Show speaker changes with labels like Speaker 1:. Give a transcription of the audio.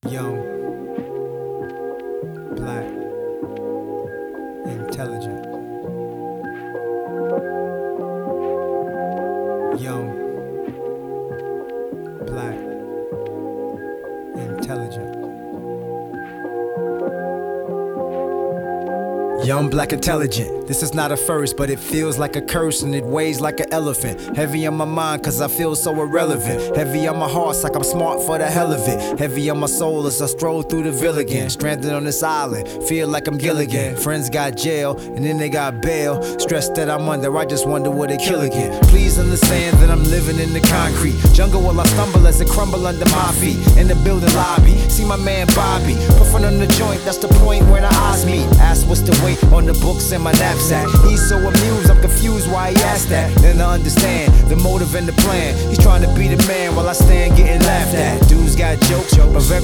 Speaker 1: Young, black, intelligent. Young, black, intelligent. Young, black, intelligent. This is not a first, but it feels like a curse and it weighs like an elephant. Heavy on my mind cause I feel so irrelevant. Heavy on my heart like I'm smart for the hell of it. Heavy on my soul as I stroll through the ville again. Stranded on this island, feel like I'm Gilligan. Friends got jail and then they got bail. Stress that I'm under, I just wonder will they kill again. Please understand that I'm living in the concrete jungle while I stumble as it crumble under my feet. In the building lobby, see my man Bobby. Put front on the joint, that's the point where the eyes meet. Ask what's the weight on the books in my knapsack. He's so amused, I'm confused why he asked that. Then I understand the motive and the plan. He's trying to be the man while I stand getting laughed at. Dudes got jokes, but very